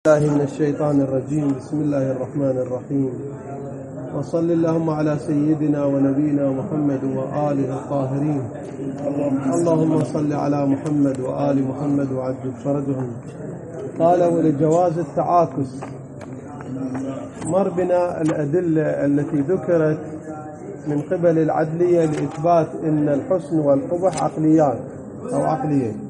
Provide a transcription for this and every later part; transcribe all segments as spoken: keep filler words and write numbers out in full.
الله من الشيطان الرجيم. بسم الله الرحمن الرحيم، وصل اللهم على سيدنا ونبينا محمد وآله الطاهرين. اللهم صل على محمد وآل محمد وعجل فرجهم. قال: ولجواز التعاكس. مر بنا الأدلة التي ذكرت من قبل العدلية لإثبات أن الحسن والقبح عقليان أو عقليين.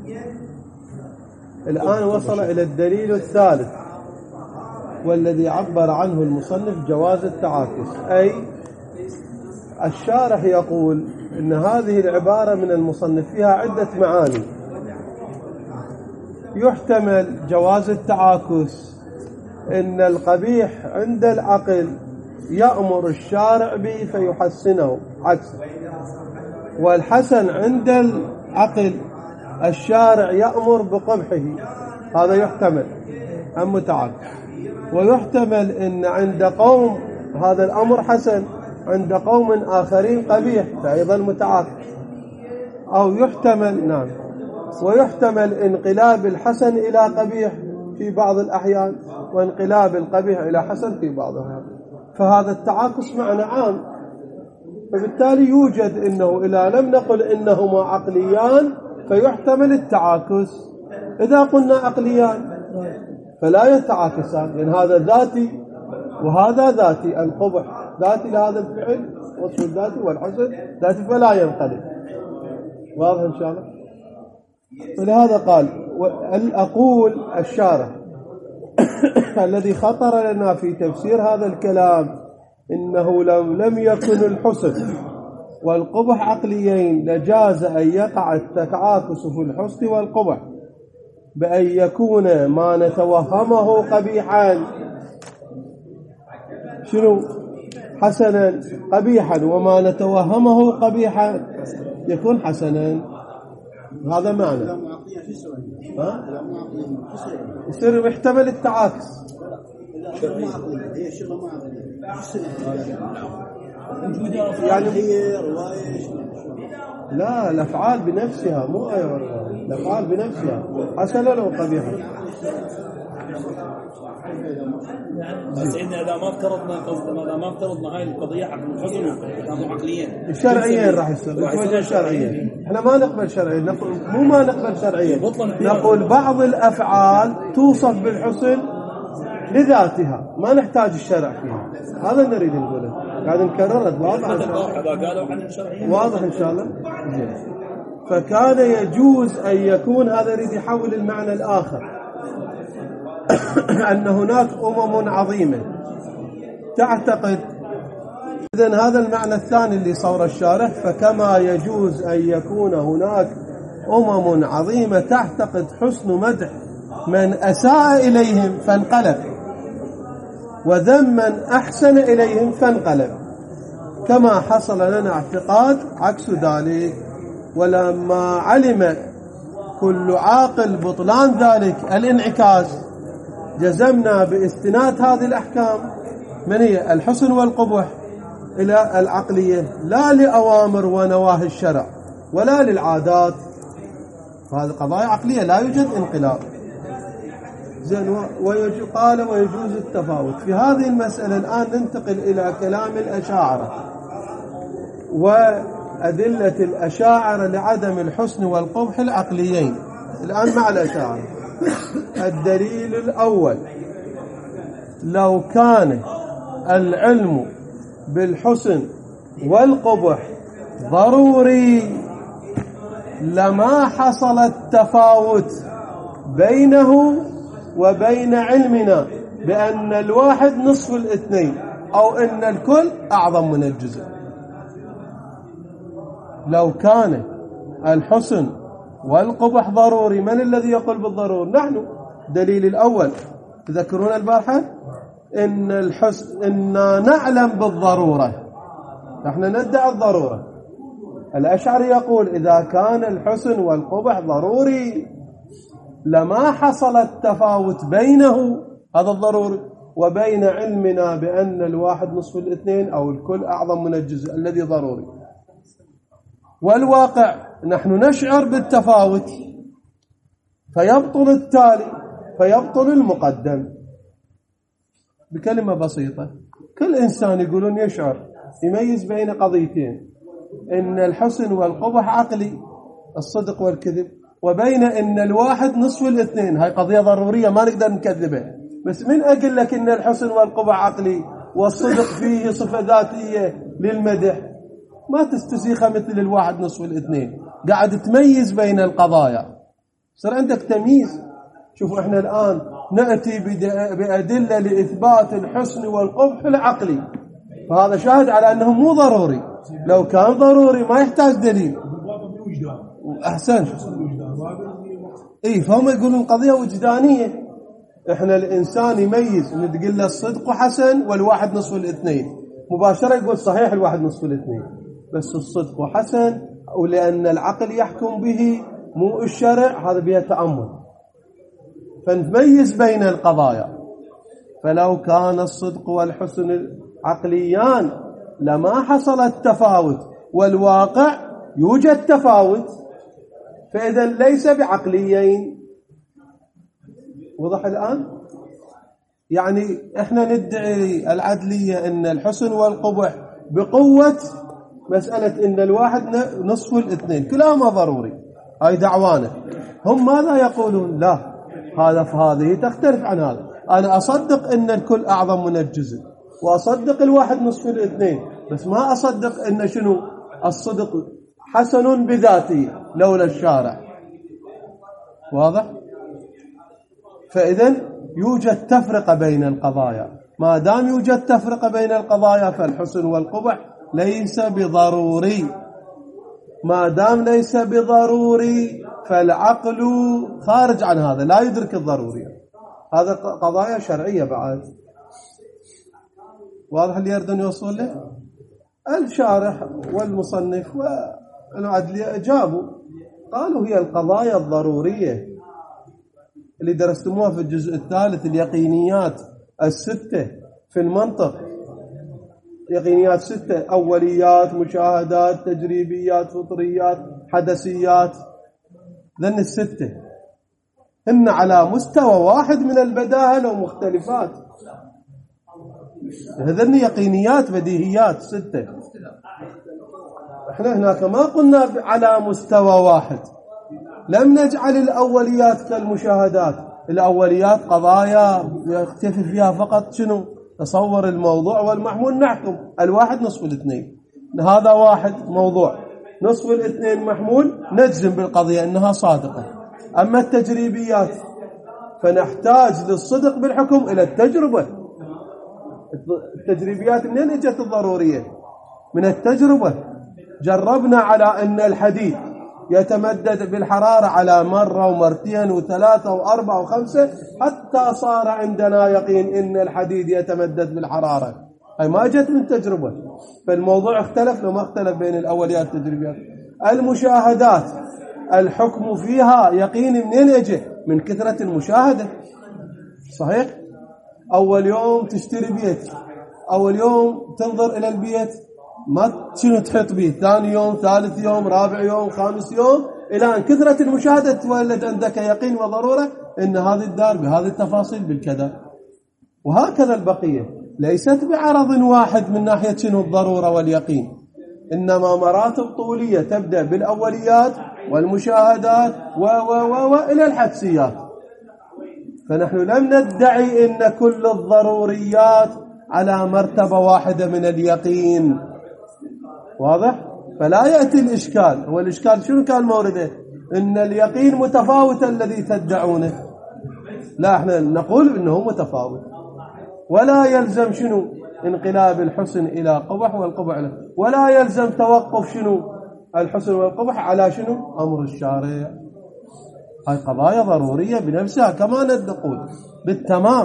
الآن وصل إلى الدليل الثالث، والذي عبر عنه المصنف جواز التعاكس. أي الشارح يقول إن هذه العبارة من المصنف فيها عدة معاني. يحتمل جواز التعاكس إن القبيح عند العقل يأمر الشارع به فيحسنه عكسه، والحسن عند العقل الشارع يأمر بقبحه. هذا يحتمل أم متعاكس. ويحتمل إن عند قوم هذا الأمر حسن، عند قوم آخرين قبيح، فأيضا متعاكس. أو يحتمل نعم ويحتمل انقلاب الحسن إلى قبيح في بعض الأحيان، وانقلاب القبيح إلى حسن في بعضها. فهذا التعاكس معنى عام، فبالتالي يوجد إنه إذا لم نقل إنهما عقليان فيحتمل التعاكس. إذا قلنا عقليان فلا يتعاكسان، لأن هذا ذاتي وهذا ذاتي. القبح ذاتي لهذا الفعل، وصف الذاتي، والحسن ذاتي، فلا ينقلب. واضح إن شاء الله. ولهذا قال: أقول الشارح الذي خطر لنا في تفسير هذا الكلام إنه لو لم يكن الحسن والقبح عقليين لجاز أن يقع التعاكس في الحسن والقبح بأن يكون ما نتوهمه قبيحا شنو حسنا قبيحا، وما نتوهمه قبيحا يكون حسنا. هذا معنى. ها؟ يصير محتمل التعاكس. يعني لا، الأفعال بنفسها مو أيوة، الأفعال بنفسها حسنا أو قبيحا. سيدنا إذا ما افترضنا قصدنا إذا ما افترضنا هاي القضية عقل الحسن إذا مو عقليين الشرعيين راح يصير وجه الشرعيين. احنا ما نقبل شرعيين، نقول مو ما نقبل شرعيين، نقول بعض الأفعال توصف بالحسن لذاتها، ما نحتاج الشرع فيها. هذا نريد نقوله، قاعد نكرره. واضح إن شاء الله؟ واضح إن شاء الله. فكان يجوز أن يكون هذا يريد يحول المعنى الآخر أن هناك أمم عظيمة تعتقد. إذن هذا المعنى الثاني اللي صور الشارح، فكما يجوز أن يكون هناك أمم عظيمة تعتقد حسن مدح من أساء إليهم فانقلب، وذم من أحسن إليهم فانقلب، كما حصل لنا اعتقاد عكس ذلك. ولما علم كل عاقل بطلان ذلك الانعكاس جزمنا باستناد هذه الأحكام من هي الحسن والقبح إلى العقلية، لا لأوامر ونواهي الشرع ولا للعادات. فهذه قضايا عقلية لا يوجد انقلاب. زين. وقال: ويجوز التفاوت. في هذه المسألة الآن ننتقل إلى كلام الأشاعرة وأدلة الأشاعرة لعدم الحسن والقبح العقليين. الآن مع الأشاعرة. الدليل الأول: لو كان العلم بالحسن والقبح ضروري لما حصل التفاوت بينه وبين علمنا بأن الواحد نصف الاثنين، أو أن الكل أعظم من الجزء. لو كان الحسن والقبح ضروري، من الذي يقول بالضرور؟ نحن. دليل الأول تذكرون البارحة إن الحسن إننا نعلم بالضرورة، نحن ندعي الضرورة. الأشعري يقول إذا كان الحسن والقبح ضروري لما حصل التفاوت بينه هذا الضروري وبين علمنا بأن الواحد نصف الاثنين أو الكل أعظم من الجزء الذي ضروري. والواقع نحن نشعر بالتفاوت، فيبطل التالي، فيبطل المقدم. بكلمة بسيطة، كل إنسان يقولون يشعر يميز بين قضيتين، إن الحسن والقبح عقلي الصدق والكذب، وبين إن الواحد نصف الاثنين. هاي قضية ضرورية ما نقدر نكذبها. بس من أقول لك إن الحسن والقبح عقلي والصدق فيه صفة ذاتية للمدح، ما تستسيخها مثل الواحد نصف الاثنين، قاعد تميز بين القضايا، صار عندك تمييز. شوفوا احنا الآن نأتي بأدلة لإثبات الحسن والقبح العقلي، فهذا شاهد على أنه مو ضروري. لو كان ضروري ما يحتاج دليل. أحسن. إيه، فهم يقولون قضية وجدانية. إحنا الإنسان يميز، نتقول له الصدق حسن والواحد نصف الاثنين، مباشرة يقول صحيح الواحد نصف الاثنين، بس الصدق حسن، ولأن العقل يحكم به مو الشرع، هذا بها تأمل، فنميز بين القضايا. فلو كان الصدق والحسن عقليان لما حصل التفاوت، والواقع يوجد تفاوت، فإذا ليس بعقليين. وضح الآن؟ يعني احنا ندعي العدلية ان الحسن والقبح بقوة مسألة ان الواحد نصف الاثنين، كلاهما ضروري، هاي دعوانا. هم ماذا يقولون؟ لا، هذا فهذه تختلف عن هذا. انا اصدق ان الكل اعظم من الجزء، واصدق الواحد نصف الاثنين، بس ما اصدق ان شنو الصدق حسن بذاته لولا الشارع. واضح؟ فإذا يوجد تفرقة بين القضايا. ما دام يوجد تفرقة بين القضايا فالحسن والقبح ليس بضروري. ما دام ليس بضروري فالعقل خارج عن هذا، لا يدرك الضروري. هذا قضايا شرعية بعد. واضح اللي يردون يوصل له؟ الشارح والمصنف والعدلية أجابوا، قالوا هي القضايا الضرورية اللي درستموها في الجزء الثالث، اليقينيات الستة في المنطق. يقينيات ستة: أوليات، مشاهدات، تجريبيات، فطريات، حدثيات. ذن الستة هن على مستوى واحد من البداهة ومختلفات. هذن يقينيات بديهيات ستة. احنا هناك ما قلنا على مستوى واحد، لم نجعل الأوليات كالمشاهدات. الأوليات قضايا يختفي فيها فقط شنو؟ تصور الموضوع والمحمول، نحكم الواحد نصف الاثنين، هذا واحد موضوع نصف الاثنين محمول، نجزم بالقضية أنها صادقة. أما التجريبيات فنحتاج للصدق بالحكم إلى التجربة. التجريبيات منين اجت الضرورية؟ من التجربة. جربنا على أن الحديد يتمدد بالحرارة على مرة ومرتين وثلاثة وأربعة وخمسة، حتى صار عندنا يقين إن الحديد يتمدد بالحرارة. هاي ما جت من تجربة. فالموضوع اختلف لو ما اختلف بين الأوليات والتجريبيات. المشاهدات الحكم فيها يقين منين يجي؟ من كثرة المشاهدة. صحيح؟ أول يوم تشتري بيت، أول يوم تنظر إلى البيت ما شنو تحط به، ثاني يوم، ثالث يوم، رابع يوم، خامس يوم، إلى أن كثرة المشاهدة تولد عندك يقين وضرورة إن هذه الدار بهذه التفاصيل بالكذا. وهكذا البقية ليست بعرض واحد من ناحية شنو الضرورة واليقين، إنما مراتب طولية تبدأ بالأوليات والمشاهدات و و و و إلى الحدسيات. فنحن لم ندعي إن كل الضروريات على مرتبة واحدة من اليقين. واضح؟ فلا يأتي الإشكال. هو الإشكال شنو كان مورده؟ إن اليقين متفاوت الذي تدعونه. لا، احنا نقول إنه متفاوت، ولا يلزم شنو انقلاب الحسن إلى قبح والقبح له، ولا يلزم توقف شنو الحسن والقبح على شنو أمر الشارع. هاي قضايا ضرورية بنفسها كما نقول بالتمام.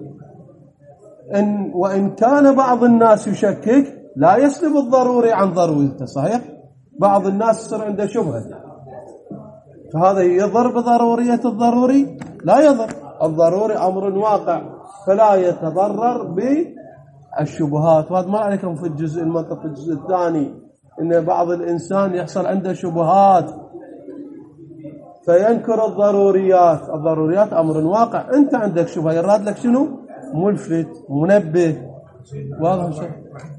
إن وإن كان بعض الناس يشكك لا يسلب الضروري عن ضرورته. صحيح؟ بعض الناس يصير عنده شبهة، فهذا يضر بضرورية الضروري؟ لا يضر. الضروري أمر واقع فلا يتضرر بالشبهات. وهذا ما عليكم في الجزء المنطق في الجزء الثاني، إن بعض الإنسان يحصل عنده شبهات فينكر الضروريات. الضروريات أمر واقع، أنت عندك شبهة يراد لك شنو؟ ملفت منبه. واضح شيء؟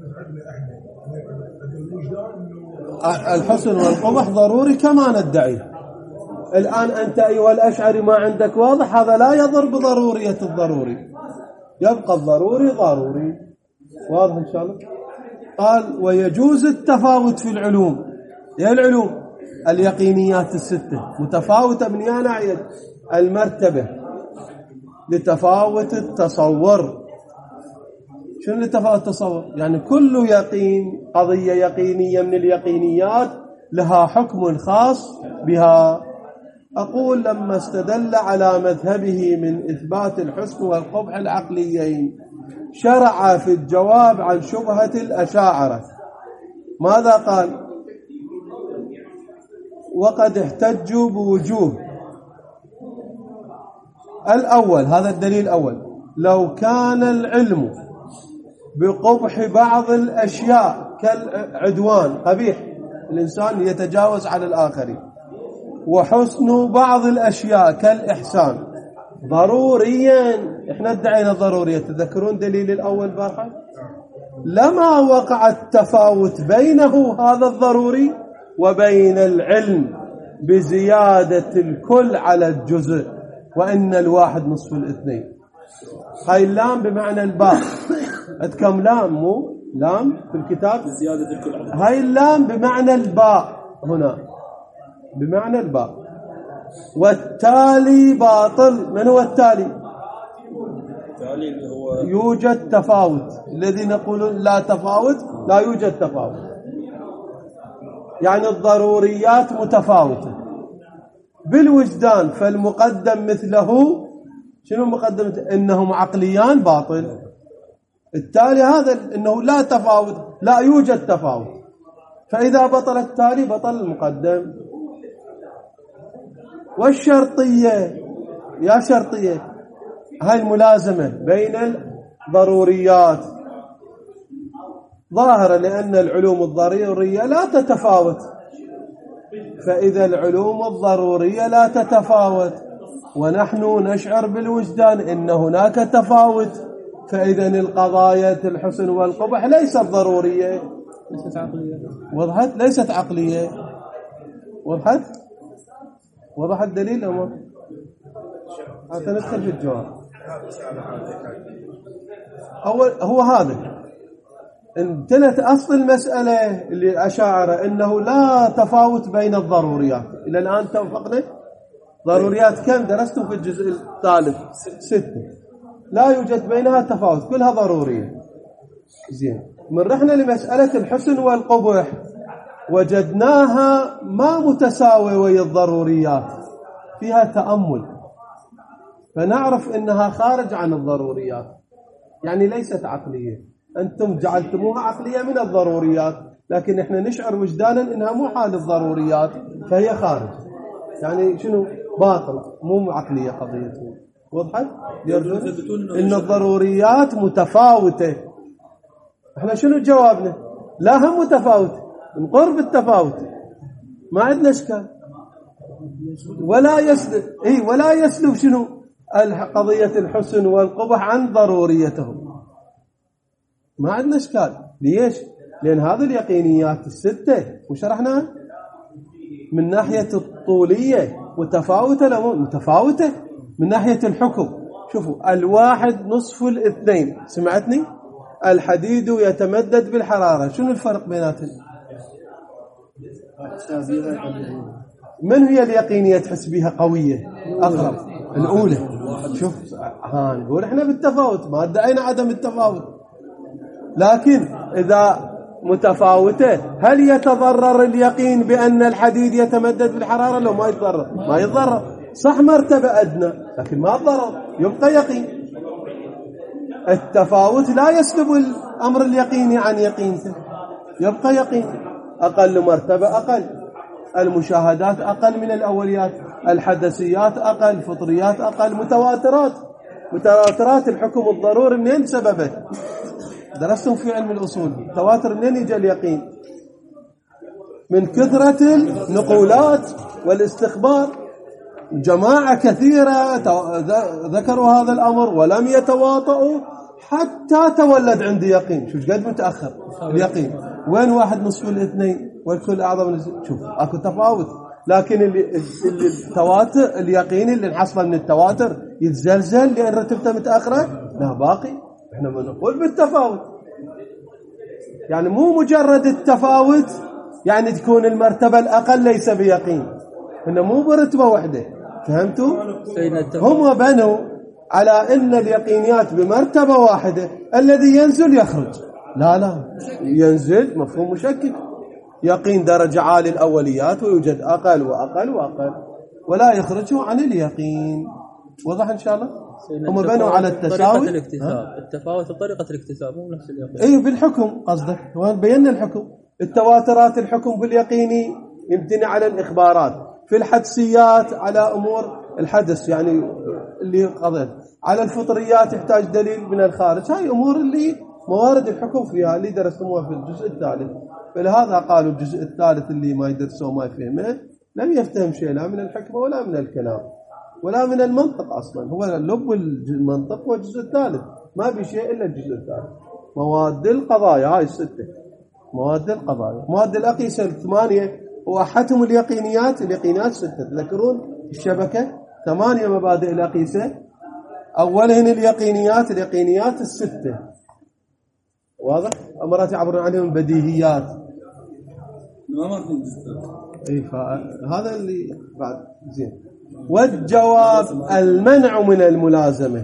الحسن والقبح ضروري كما ندعي. الآن أنت أيها الأشعري ما عندك واضح، هذا لا يضر بضرورية الضروري، يبقى الضروري ضروري. واضح إن شاء الله؟ قال ويجوز التفاوت في العلوم. يا العلوم اليقينيات الستة متفاوتة من يا ناحية المرتبة لتفاوت التصور. شنو لتفاوت التصور؟ يعني كل يقين قضية يقينية من اليقينيات لها حكم خاص بها. أقول لما استدل على مذهبه من إثبات الحسن والقبح العقليين شرع في الجواب عن شبهة الأشاعرة. ماذا قال؟ وقد احتجوا بوجوه. الأول، هذا الدليل الأول، لو كان العلم بقبح بعض الأشياء كالعدوان قبيح الإنسان يتجاوز على الآخرين، وحسن بعض الأشياء كالإحسان ضروريا، احنا ادعينا ضرورية. تذكرون دليل الأول بارحة؟ لما وقع التفاوت بينه هذا الضروري وبين العلم بزيادة الكل على الجزء، وإن الواحد نصف الاثنين. هاي اللام بمعنى الباء. كم لام؟ مو لام في الكتاب زيادة الكل على الجزء. هاي اللام بمعنى الباء هنا، بمعنى الباء. والتالي باطل. من هو التالي؟ التالي اللي هو يوجد تفاوت. الذين يقولون لا تفاوت، لا يوجد تفاوت، يعني الضروريات متفاوتة بالوجدان. فالمقدم مثله شنو مقدم؟ إنهم عقليان باطل. التالي هذا إنه لا تفاوت، لا يوجد تفاوت. فإذا بطل التالي بطل المقدم. والشرطية، يا شرطية، هاي الملازمة بين الضروريات ظاهرة، لأن العلوم الضرورية لا تتفاوت. فإذا العلوم الضرورية لا تتفاوت ونحن نشعر بالوجدان إن هناك تفاوت، فإذا القضايا الحسن والقبح ليست ضرورية، ليست عقلية. وضحت؟ ليست عقلية. وضحت؟ وضح الدليل أمر؟ حتى ندخل في الجواب. أول هو هذا انتنت أصل المسألة اللي الأشاعرة إنه لا تفاوت بين الضروريات. إلى الآن توفقنا. ضروريات كم درستم في الجزء الثالث؟ ستة. لا يوجد بينها تفاوت، كلها ضرورية. زين. من رحنا لمسألة الحسن والقبح وجدناها ما متساوية ويا الضروريات، فيها تأمل، فنعرف إنها خارج عن الضروريات، يعني ليست عقلية. أنتم جعلتموها عقلية من الضروريات، لكن إحنا نشعر وجدانا إنها مو حال الضروريات، فهي خارج. يعني شنو؟ باطل، مو عقلية قضيته. وضحت؟ إن الضروريات متفاوتة. إحنا شنو جوابنا؟ لا هم متفاوتة، نقر بالتفاوت، ما عندنا إشكال. ولا يسلب إيه ولا يسلب شنو؟ قضية الحسن والقبح عن ضروريتهم، ما عندنا إشكال. ليش؟ لأن هذه اليقينيات الستة وشرحناها من ناحية الطولية متفاوتة، لا متفاوتة من ناحية الحكم. شوفوا، الواحد نصف الاثنين، سمعتني؟ الحديد يتمدد بالحرارة، شنو الفرق بيناتهم؟ من هي اليقينية تحس بها قوية أقرب؟ الأولى. شوف ها نقول احنا بالتفاوت، ما ادعينا عدم التفاوت، لكن إذا متفاوتة هل يتضرر اليقين بأن الحديد يتمدد بالحرارة؟ لو ما يتضرر، ما يتضرر. صح مرتبة أدنى لكن ما ضرر، يبقى يقين. التفاوت لا يسلب الأمر اليقيني عن يقينته، يبقى يقين. أقل مرتبة أقل، المشاهدات أقل من الأوليات، الحدثيات أقل، فطريات أقل، متواترات. متواترات الحكم الضروري منين سببه؟ درستم في علم الأصول، تواتر منين يجي اليقين؟ من كثرة النقولات والاستخبار. جماعة كثيرة ذكروا هذا الأمر ولم يتواطؤوا حتى تولد عندي يقين. شوف قد متأخر اليقين، وين واحد نصف الاثنين والكل أعظم من شوف أكو تفاوت. لكن اللي اللي التواتر اليقين اللي نحصله من التواتر يتزلزل لأن رتبته متأخرة، لا باقي. احنا بنقول بالتفاوت، يعني مو مجرد التفاوت يعني تكون المرتبة الأقل ليس بيقين، إنه مو برتبة واحدة. فهمتوا؟ هم بنوا على أن اليقينيات بمرتبة واحدة، الذي ينزل يخرج. لا لا، ينزل مفهوم مشكك. يقين درجة عالية الأوليات ويوجد أقل وأقل وأقل ولا يخرجه عن اليقين. وضح إن شاء الله؟ هم بنوا على التساوي. طريقة الاكتساب، التفاوت وطريقة الاكتساب مو نفس اليقين. أي بالحكم قصدك، بينا الحكم. التواترات الحكم باليقيني يمتنع على الإخبارات، في الحدسيات على أمور الحدث يعني اللي قضيت، على الفطريات يحتاج دليل من الخارج. هاي أمور اللي موارد الحكم فيها اللي درسوها في الجزء الثالث. فلهذا قالوا الجزء الثالث اللي ما يدرسوه ما يفهمه لم يفتهم شيء لا من الحكمة ولا من الكلام ولا من المنطق. أصلا هو لب المنطق هو الجزء الثالث، ما في شيء إلا الجزء الثالث. مواد القضايا هاي الستة، مواد القضايا. مواد الأقيسة الثمانية وأحدهم اليقينيات. اليقينيات ستة، تذكرون الشبكة ثمانية مبادئ الأقيسة، أولهن اليقينيات. اليقينيات الستة واضح؟ أمرات يعبرون عنهم البديهيات. ما مركم إيه، هذا اللي بعد زين. والجواب المنع من الملازمة،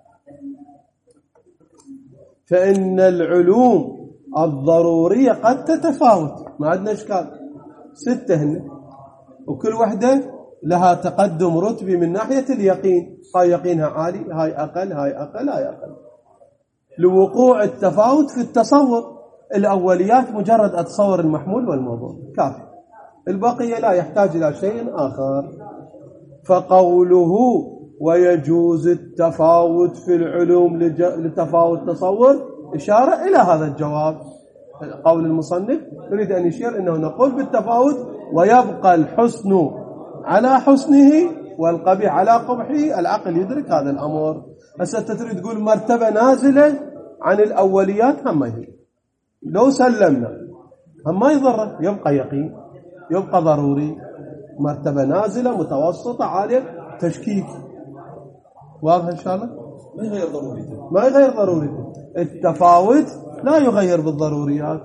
فإن العلوم الضرورية قد تتفاوت، ما عندنا إشكال. ستة هن وكل واحدة لها تقدم رتبي من ناحية اليقين، هاي يقينها عالي، هاي أقل، هاي أقل، هاي أقل، لوقوع التفاوت في التصور. الأوليات مجرد أتصور المحمول والموضوع كافي، البقية لا يحتاج إلى شيء آخر. فقوله ويجوز التفاوت في العلوم لتفاوت تصور إشارة إلى هذا الجواب. قول المصنف يريد أن يشير أنه نقول بالتفاوت ويبقى الحسن على حسنه والقبيح على قبحه. العقل يدرك هذا الأمر. هسه تريد تقول مرتبة نازلة عن الأوليات، هم ما هي، لو سلمنا هم ما يضر، يبقى يقين، يبقى ضروري. مرتبة نازلة متوسطة عالية تشكيك. واضح إن شاء الله؟ ما يغير ضروريته، ما يغير ضروريته. التفاوت لا يغير بالضروريات.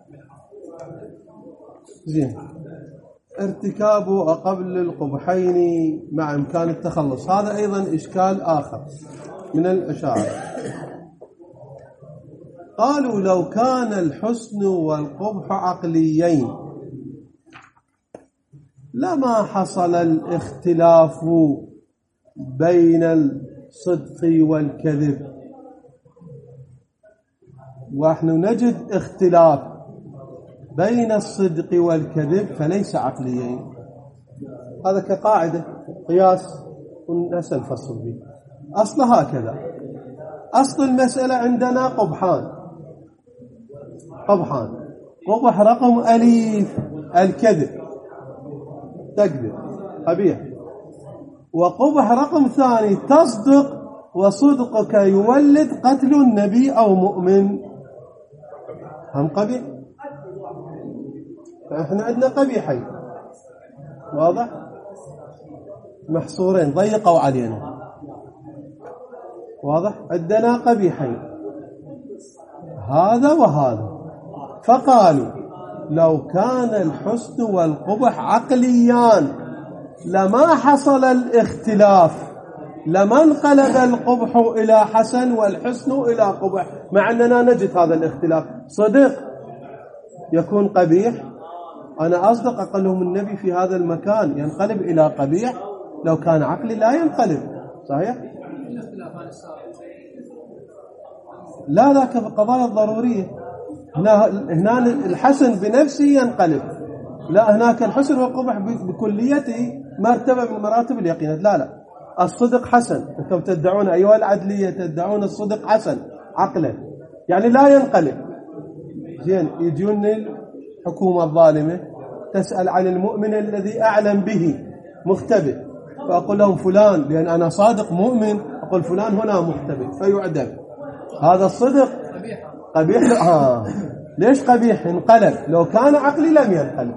زين. ارتكاب قبل القبحين مع إمكان التخلص، هذا أيضا إشكال آخر من الأشاعرة. قالوا لو كان الحسن والقبح عقليين لما حصل الاختلاف بين الصدق والكذب. ونحن نجد اختلاف بين الصدق والكذب فليس عقليين. هذا كقاعدة قياس ونسأل الفصل به. أصل هكذا، أصل المسألة عندنا قبحان، قبحان. قبح رقم أليف الكذب، تكذب قبيح. وقبح رقم ثاني تصدق وصدقك يولد قتل النبي أو مؤمن، هم قبيح. فإحنا عندنا قبيحين، واضح، محصورين، ضيقوا علينا، واضح. عندنا قبيحين هذا وهذا. فقالوا لو كان الحسن والقبح عقليان لما حصل الاختلاف، لما انقلب القبح إلى حسن والحسن إلى قبح، مع أننا نجد هذا الاختلاف. صدق يكون قبيح، أنا أصدق أقلهم النبي في هذا المكان، ينقلب إلى قبيح. لو كان عقلي لا ينقلب، صحيح؟ لا لا، كقضايا الضرورية. هنا, هنا الحسن بنفسه ينقلب، لا هناك الحسن والقبح بكليته مرتبة من مراتب اليقين. لا لا، الصدق حسن، أنتم تدعون أيها العدلية تدعون الصدق حسن عقلا، يعني لا ينقلب. زين، يجون الحكومة الظالمة تسأل عن المؤمن الذي أعلم به مختبئ، وأقول لهم فلان، لأن أنا صادق مؤمن، أقول فلان هنا مختبئ فيعدم. هذا الصدق قبيح. آه. ليش قبيح؟ انقلب. لو كان عقلي لم ينقلب.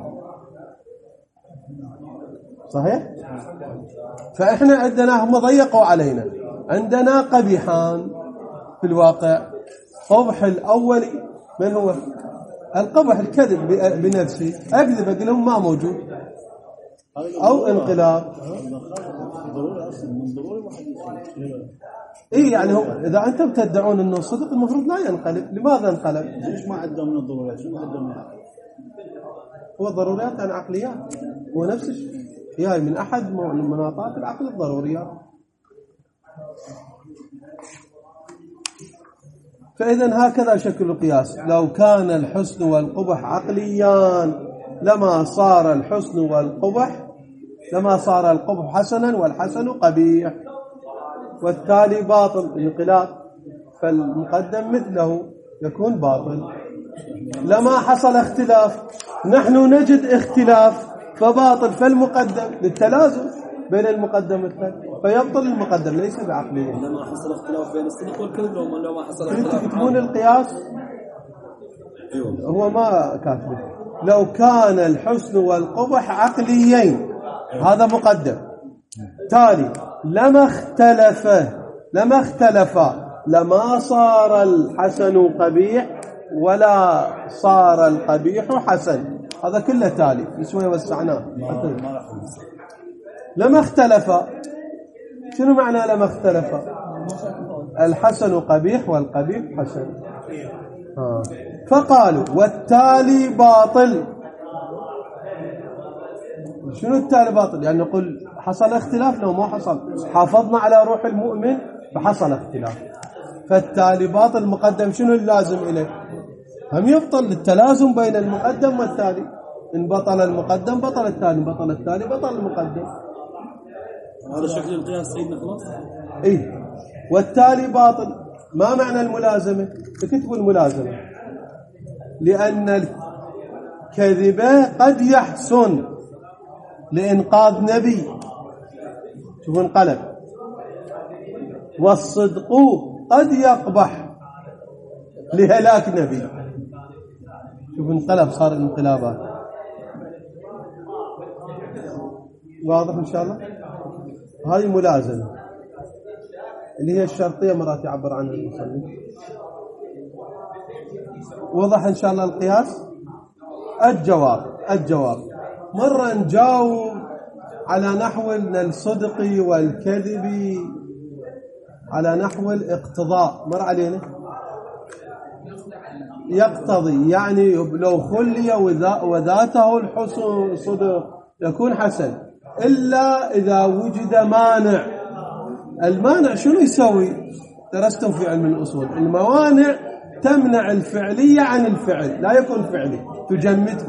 صحيح؟ فإحنا عندنا هم ضيقوا علينا، عندنا قبيحان في الواقع. قبح الأول من هو؟ القبح الكذب بنفسي، أكذب أقول لهم ما موجود، أو انقلاب. إيه يعني هو إذا أنتم تدعون أنه الصدق المفروض لا ينقلب، لماذا انقلب؟ ليش ما عندهم من الضروريات؟ شو ما عندهم؟ هو ضروريات عن عقليات، هو نفس الشيء، هي من أحد مناطات العقل الضروريات. فإذا هكذا شكل القياس. لو كان الحسن والقبح عقليان لما صار الحسن والقبح لما صار القبح حسنا والحسن قبيح، والتالي باطل انقلاب، فالمقدم مثله يكون باطل. لما حصل اختلاف، نحن نجد اختلاف فباطل، فالمقدم للتلازم بين المقدم والثاني فيبطل المقدم ليس بعقليه. لما حصل اختلاف بين الصدق والكذب لو ما حصل اختلاف تكتبون القياس هو ما كاتبه. لو كان الحسن والقبح عقليين هذا مقدم، تالي لما اختلف لما اختلفا لما صار الحسن قبيح ولا صار القبيح حسن. هذا كله تالي شوي وسعناه. لما اختلفا، شنو معنى لما اختلفا؟ الحسن قبيح والقبيح حسن. آه. فقالوا والتالي باطل. شنو التالي باطل؟ يعني نقول حصل اختلاف لو ما حصل، حافظنا على روح المؤمن فحصل اختلاف، فالتالي باطل. المقدم شنو اللازم إليه؟ هم يبطل التلازم بين المقدم والتالي. إن بطل المقدم بطل التالي، بطل التالي بطل المقدم. هذا شكل القياس سيدنا خلاص. إيه. والتالي باطل. ما معنى الملازمة؟ اكتبوا الملازمة. لأن الكذبة قد يحسن لإنقاذ نبي، شوفوا انقلب، والصدق قد يقبح لهلاك نبي. شوفوا انقلب، صار الانقلابات. واضح إن شاء الله؟ هذه ملازمة اللي هي الشرطية مرات يعبر عنها المصنف. وضح إن شاء الله القياس. الجواب الجواب مرة نجاوب على نحو الصدق والكذب على نحو الاقتضاء. مر علينا يقتضي، يعني لو خلي وذاته الحسن صدق يكون حسن، إلا إذا وجد مانع. المانع شنو يسوي؟ درستم في علم الأصول، الموانع تمنع الفعلية عن الفعل، لا يكون فعلي، تجمده.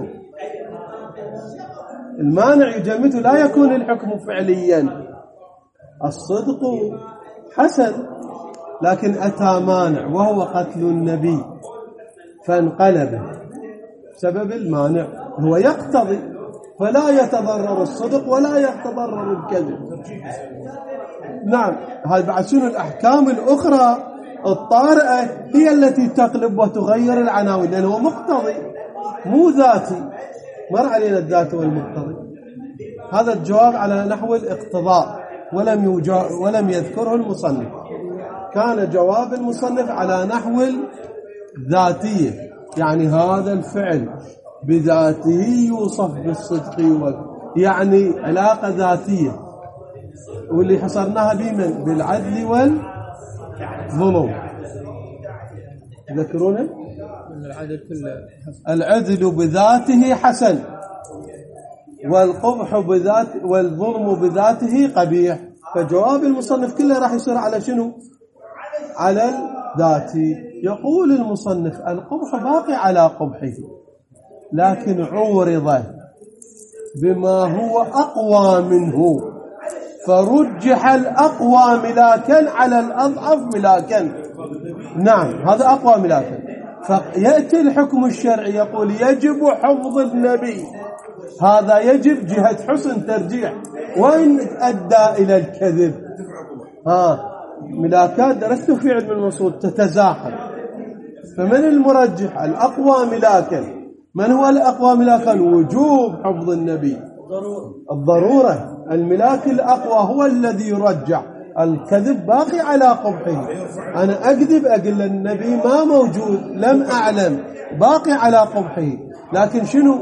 المانع يجمده، لا يكون الحكم فعليا. الصدق حسن لكن أتى مانع وهو قتل النبي فانقلب بسبب المانع، هو يقتضي، فلا يتضرر الصدق ولا يتضرر الكذب. نعم، هاي بعد شنو الأحكام الأخرى الطارئة هي التي تقلب وتغير العناوين، لأنه مقتضي مو ذاتي. مر علينا الذات والمقتضي. هذا الجواب على نحو الاقتضاء ولم يوجا ولم يذكره المصنف. كان جواب المصنف على نحو الذاتية، يعني هذا الفعل بذاته يوصف بالصدق، يعني علاقة ذاتية، واللي حصرناها بمن؟ بالعدل والظلم. تذكرونه؟ العدل بذاته حسن، والقبح بذات والظلم بذاته قبيح. فجواب المصنف كله راح يصير على شنو؟ على الذاتي. يقول المصنف القبح باقي على قبحه، لكن عورض بما هو أقوى منه، فرجح الأقوى ملاكا على الأضعف ملاكا. نعم، هذا أقوى ملاكا. فيأتي الحكم الشرعي يقول يجب حفظ النبي، هذا يجب جهة حسن ترجيح، وين أدى إلى الكذب؟ ها ملاكات درست في علم المصول تتزاحم، فمن المرجح الأقوى ملاكا؟ من هو الأقوى ملاكا؟ وجوب حفظ النبي، الضرورة. الملاك الأقوى هو الذي يرجح، الكذب باقي على قبحه. أنا أكذب أقول النبي ما موجود، لم أعلم، باقي على قبحه. لكن شنو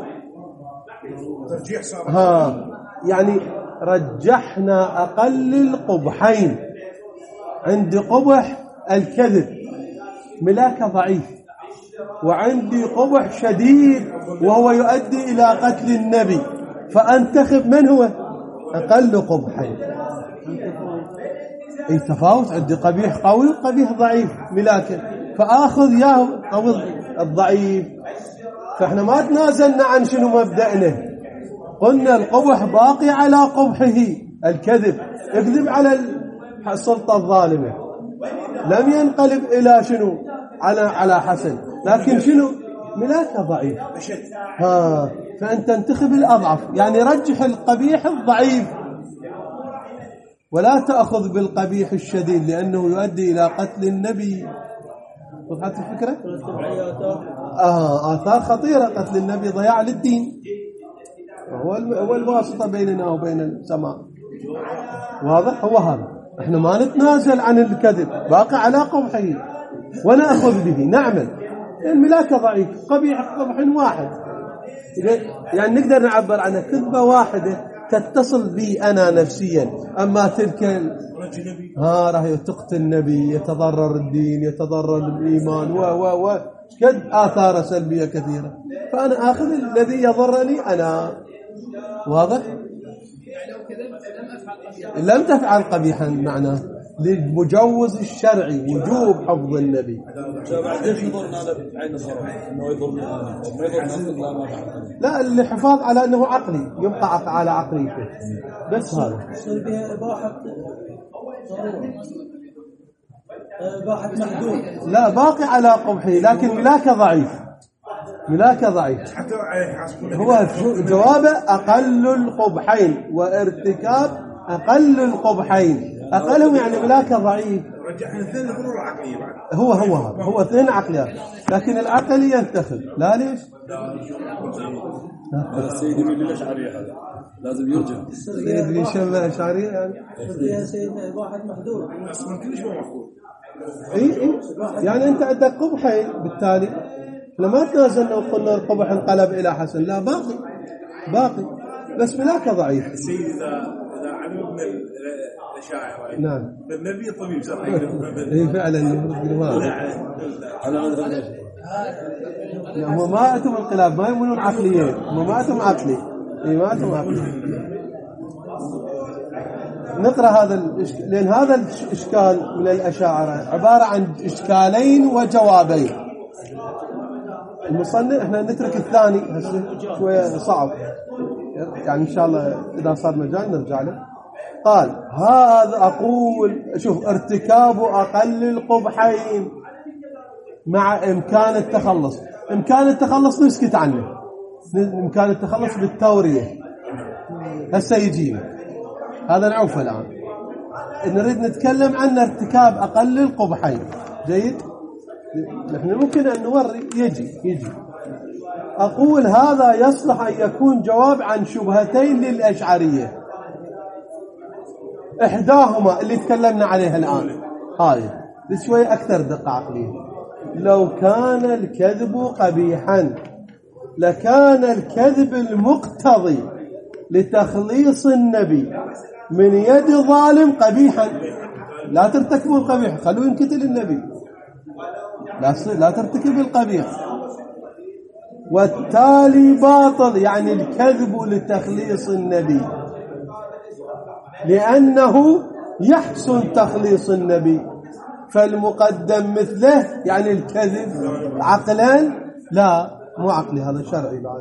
ها يعني رجحنا أقل القبحين. عندي قبح الكذب ملاك ضعيف، وعندي قبح شديد وهو يؤدي إلى قتل النبي، فأنتخب من هو أقل قبحين. اي تفاوت، عندي قبيح قوي وقبيح ضعيف ملاكه، فآخذ ياه قوي الضعيف. فاحنا ما تنازلنا عن شنو مبدأنا، قلنا القبح باقي على قبحه، الكذب اكذب على السلطة الظالمة، لم ينقلب إلى شنو على على حسن، لكن شنو ملاك ضعيف. ها فأنت انتخب الأضعف، يعني رجح القبيح الضعيف ولا تأخذ بالقبيح الشديد لأنه يؤدي إلى قتل النبي. وضحت الفكرة؟ آه آثار خطيرة، قتل النبي ضياع للدين، هو الواسطة بيننا وبين السماء. واضح؟ هو هذا. احنا ما نتنازل عن الكذب، باقي على قبحه ونأخذ به، نعمل. الملاك ضعيف، قبيح قبح واحد، يعني نقدر نعبر عنها كذبة واحدة تتصل بي أنا نفسيا. أما تلك ها راح تقتل النبي، يتضرر الدين، يتضرر الإيمان، و و و كد آثار سلبية كثيرة، فأنا آخذ الذي يضرني أنا. واضح؟ لم تفعل قبيحا معناه للمجوز الشرعي وجوب حفظ النبي. لا، الحفاظ على أنه عقلي، يبقى على عقليته بس. هذا لا باقي على قبحه، لكن ملاك ضعيف، ملاك ضعيف. هو جوابه أقل القبحين وارتكاب أقل القبحين. أقلهم يعني ملاك ضعيف. هو هو هذا هو اثنين عقليات، لكن العقل ينتخب. لا ليش؟ هذا السيد يقول لي الأشعرية هذا لازم يرجع. السيد يشبه أشعرية يعني. يا سيدنا واحد محدود أصلاً كل شيء محدود. إيه إيه يعني أنت عندك قبحين، بالتالي لما تنازلنا وقلنا القبح انقلب إلى حسن، لا باقي باقي بس ملاك ضعيف. السيد إذا إذا علم من الأشاعرة نعم النبي طبيب صحيح. إيه فعلا لا هم ما أتم انقلاب، ما يمنون عقليين، هم ما أتم عقلي. إيه ما أتم عقلي. نقرأ هذا الإشكال، لأن هذا الإشكال من الأشاعرة عبارة عن إشكالين وجوابين. المصنف احنا نترك الثاني هسه شوية صعب، يعني إن شاء الله إذا صار مجال نرجع له. قال هذا أقول شوف ارتكاب أقل القبحين مع إمكان التخلص. إمكان التخلص نسكت عنه، إمكان التخلص بالتورية هسه يجينا، هذا نعوفه الآن. نريد نتكلم عن ارتكاب أقل القبحين. جيد؟ نحن ممكن أن نوري يجي يجي أقول هذا يصلح أن يكون جواب عن شبهتين للأشعرية، إحداهما اللي تكلمنا عليها الآن، هاي شوي أكثر دقة عقلية. لو كان الكذب قبيحا لكان الكذب المقتضي لتخليص النبي من يد ظالم قبيحا. لا ترتكبوا القبيح، خلوه ينقتل النبي، لا لا ترتكب القبيح. والتالي باطل، يعني الكذب لتخليص النبي لأنه يحسن تخليص النبي، فالمقدم مثله، يعني الكذب عقلا لا مو عقلي، هذا شرعي بعد.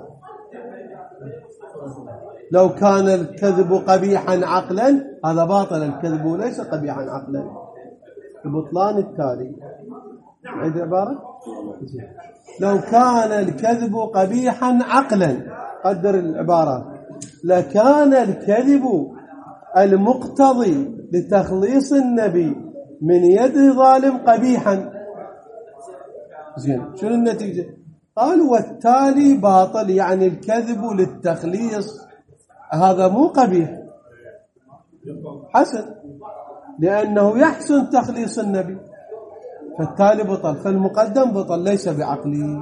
لو كان الكذب قبيحا عقلا هذا باطل، الكذب ليس قبيحا عقلا. البطلان التالي عيد عبارة، لو كان الكذب قبيحا عقلا، قدر العبارات، لكان الكذب المقتضي لتخليص النبي من يد ظالم قبيحا. زين، شنو النتيجة؟ قال والتالي باطل، يعني الكذب للتخليص هذا مو قبيح، حسن، لأنه يحسن تخليص النبي، فالتالي بطل، فالمقدم بطل ليس بعقلي.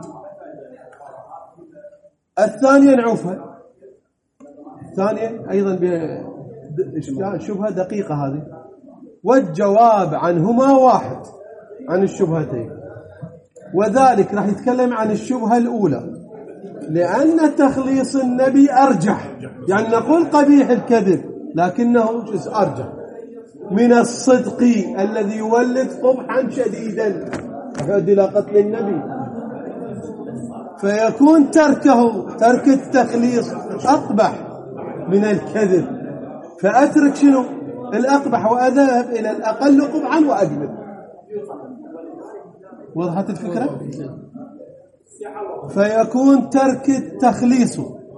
الثانية نعوفها، الثانية أيضا بشبهة دقيقة هذه، والجواب عنهما واحد عن الشبهتين، وذلك راح يتكلم عن الشبهة الأولى لأن تخليص النبي أرجح، يعني نقول قبيح الكذب لكنه جزء أرجح من الصدق الذي يولد قبحا شديدا يؤدي إلى قتل النبي، فيكون تركه ترك التخليص أقبح من الكذب، فأترك شنو الأقبح وأذهب إلى الأقل قبحا وأجمل. وضحت الفكرة؟ فيكون ترك التخليص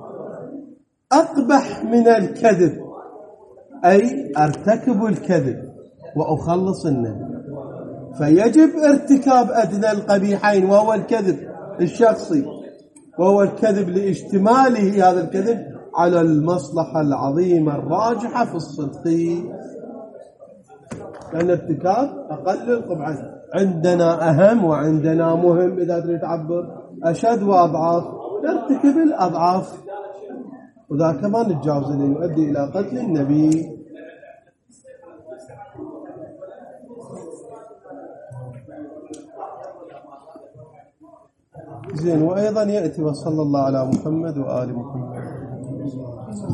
أقبح من الكذب، أي أرتكب الكذب وأخلص النبي، فيجب ارتكاب أدنى القبيحين وهو الكذب الشخصي، وهو الكذب لاشتماله هذا الكذب على المصلحة العظيمة الراجحة في الصدق، لأن ارتكاب أقل القبحين عندنا أهم وعندنا مهم، إذا تريد تعبر أشد وأضعاف نرتكب الأضعاف، وذا كمان نتجاوز اللي يؤدي إلى قتل النبي. زين، وأيضا يأتي وصلى الله على محمد وآل محمد.